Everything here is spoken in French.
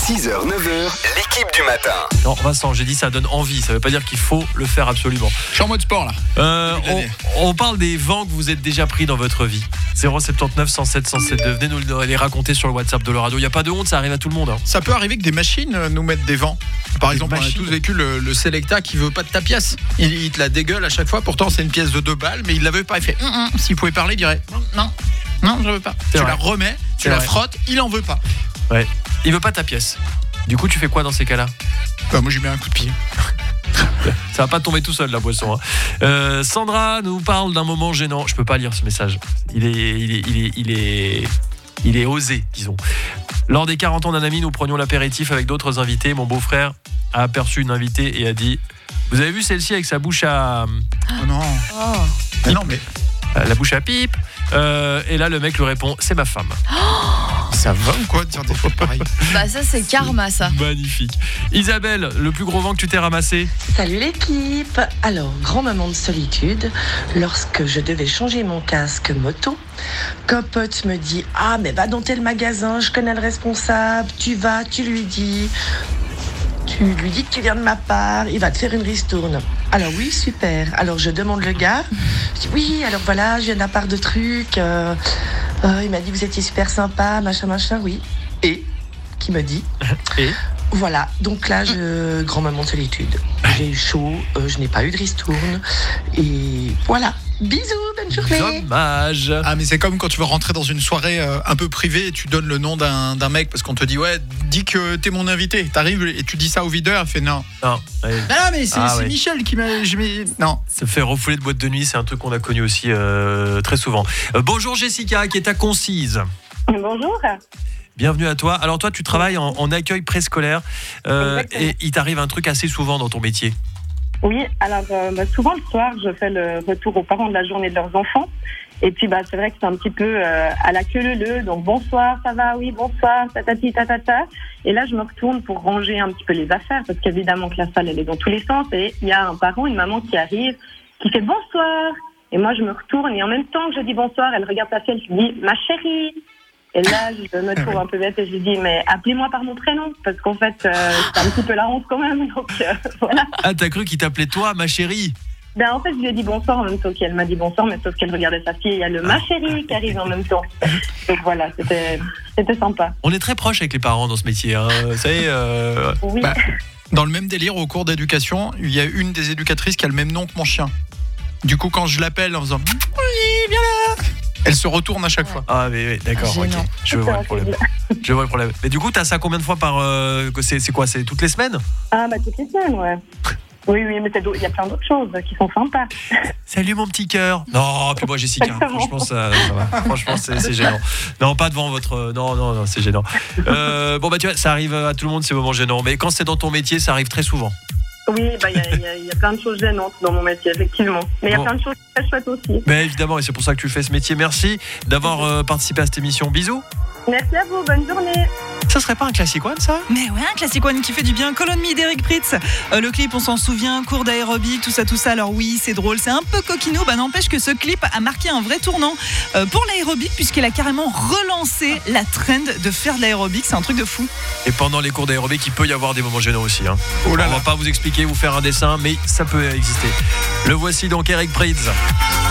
6h, 9h, l'équipe du matin. Non, Vincent, j'ai dit ça donne envie. Ça veut pas dire qu'il faut le faire absolument. Je suis en mode sport là. On parle des vents que vous êtes déjà pris dans votre vie. 079 107 107 2. Venez nous les raconter sur le WhatsApp de l'Euradio. Il n'y a pas de honte, ça arrive à tout le monde. Ça peut arriver que des machines nous mettent des vents. Par exemple, on a tous vécu le Selecta qui veut pas de ta pièce. Il te la dégueule à chaque fois. Pourtant, c'est une pièce de 2 balles, mais il la veut pas. Il fait s'il pouvait parler, il dirait non, je veux pas. Tu la remets, tu la frottes, il en veut pas. Ouais. Il veut pas ta pièce. Du coup, tu fais quoi dans ces cas-là? Bah, moi, je lui mets un coup de pied. Ça va pas tomber tout seul la boisson. Sandra nous parle d'un moment gênant. Je peux pas lire ce message. Il est osé, disons. Lors des 40 ans d'un ami, nous prenions l'apéritif avec d'autres invités. Mon beau-frère a aperçu une invitée et a dit: vous avez vu celle-ci avec sa bouche à... Oh non. Mais non, mais... la bouche à pipe. Et là, le mec lui répond: c'est ma femme. Ça va ou quoi de dire des choses pareilles? Bah ça c'est karma ça. Magnifique. Isabelle, le plus gros vent que tu t'es ramassé? Salut l'équipe. Alors, grand moment de solitude, lorsque je devais changer mon casque moto, qu'un pote me dit: ah mais va dans tel magasin, je connais le responsable, tu vas, tu lui dis que tu viens de ma part, il va te faire une ristourne. Alors oui, super. Alors je demande le gars, je dis oui, alors voilà, je viens de la part de trucs, il m'a dit vous étiez super sympa, machin, oui. Et qui me dit Et voilà, donc là, grand moment de solitude. J'ai eu chaud, je n'ai pas eu de ristourne. Et voilà, bisous, bonne journée. dommage. Ah, mais c'est comme quand tu veux rentrer dans une soirée un peu privée et tu donnes le nom d'un mec parce qu'on te dit ouais, dis que t'es mon invité. T'arrives et tu dis ça au videur, il fait non. Non, ouais. Non, mais c'est Michel qui m'a... Non. Se faire refouler de boîte de nuit, c'est un truc qu'on a connu aussi très souvent. Bonjour Jessica, qui est à Concise. Bonjour. Bienvenue à toi. Alors toi, tu travailles en accueil préscolaire et il t'arrive un truc assez souvent dans ton métier. Oui, alors souvent le soir, je fais le retour aux parents de la journée de leurs enfants. Et puis c'est vrai que c'est un petit peu à la queue leu-leu. Donc bonsoir, ça va, oui, bonsoir, tatati, tatata. Et là, je me retourne pour ranger un petit peu les affaires parce qu'évidemment que la salle, elle est dans tous les sens. Et il y a un parent, une maman qui arrive, qui fait bonsoir. Et moi, je me retourne et en même temps que je dis bonsoir, elle regarde sa fille, elle se dit ma chérie. Et là, je me trouve un peu bête et je lui dis mais appelez-moi par mon prénom parce qu'en fait, c'est un petit peu la honte quand même. Donc voilà. Ah, t'as cru qu'il t'appelait toi, ma chérie? Ben en fait, je lui ai dit bonsoir en même temps qu'elle m'a dit bonsoir, mais sauf qu'elle regardait sa fille et il y a le ma chérie qui arrive en même temps. Donc voilà, c'était sympa. On est très proches avec les parents dans ce métier. Hein. Vous savez, Oui. Dans le même délire, au cours d'éducation, il y a une des éducatrices qui a le même nom que mon chien. Du coup, quand je l'appelle en faisant oui, viens là, elle se retourne à chaque fois. Ah mais d'accord, ok. Je vois le problème. Mais du coup, t'as ça combien de fois par... c'est quoi? C'est toutes les semaines? Ah toutes les semaines, ouais. Oui, mais il y a plein d'autres choses qui sont sympas. Salut mon petit cœur. Non, puis moi Jessica, franchement ça va. Franchement c'est gênant. Non, pas devant votre... Non, c'est gênant. Bon tu vois, ça arrive à tout le monde ces moments gênants. Mais quand c'est dans ton métier, ça arrive très souvent. Oui, il y a plein de choses gênantes dans mon métier, effectivement. Mais il y a plein de choses très chouettes aussi. Mais évidemment, et c'est pour ça que tu fais ce métier. Merci d'avoir participé à cette émission. Bisous. Merci à vous, bonne journée. Ça serait pas un classic one, ça? Mais ouais, un classic one qui fait du bien. Call on Me d'Eric Prydz. Le clip, on s'en souvient, cours d'aérobic, tout ça. Alors oui, c'est drôle, c'est un peu coquinot. N'empêche que ce clip a marqué un vrai tournant pour l'aérobic, puisqu'il a carrément relancé la trend de faire de l'aérobic. C'est un truc de fou. Et pendant les cours d'aérobic, il peut y avoir des moments gênants aussi. Hein. Oh là on va pas vous expliquer, vous faire un dessin, mais ça peut exister. Le voici donc, Eric Prydz.